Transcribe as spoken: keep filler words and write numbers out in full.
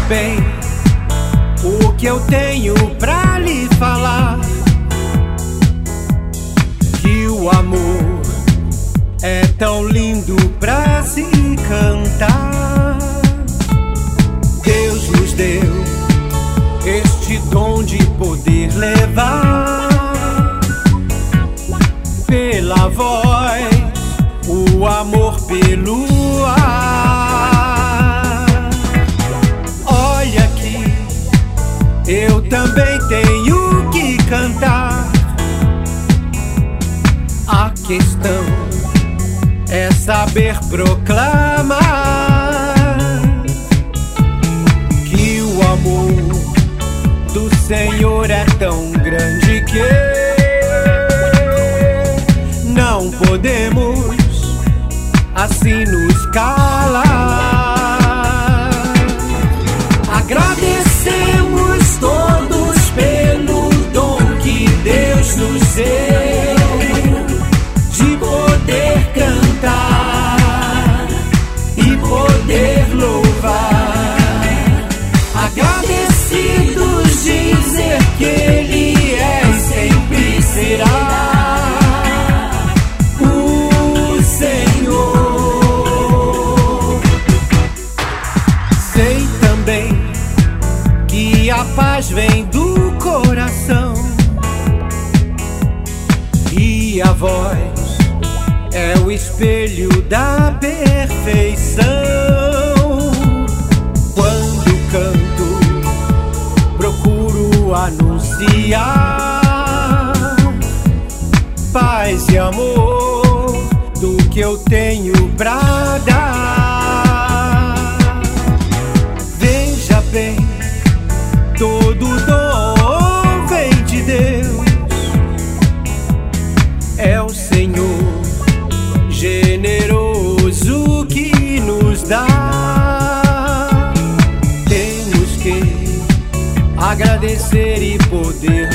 bem o que eu tenho pra lhe falar, que o amor é tão lindo pra se cantar. Deus nos deu este dom de poder levar pela voz o amor pelo ar. Olha aqui, eu também tenho que cantar. A questão é saber proclamar que o amor do Senhor é tão grande que não podemos assim nos calar. Agradecemos todos pelo dom que Deus nos deu de poder cantar e poder louvar. Agradecidos dizer que Ele é e sempre será o Senhor. Sei também que a paz vem do coração e a voz é o espelho da perfeição. Quando canto, procuro anunciar paz e amor do que eu tenho pra dar. Veja bem, todo dom vem de Deus, é o Senhor generoso que nos dá. Temos que agradecer e poder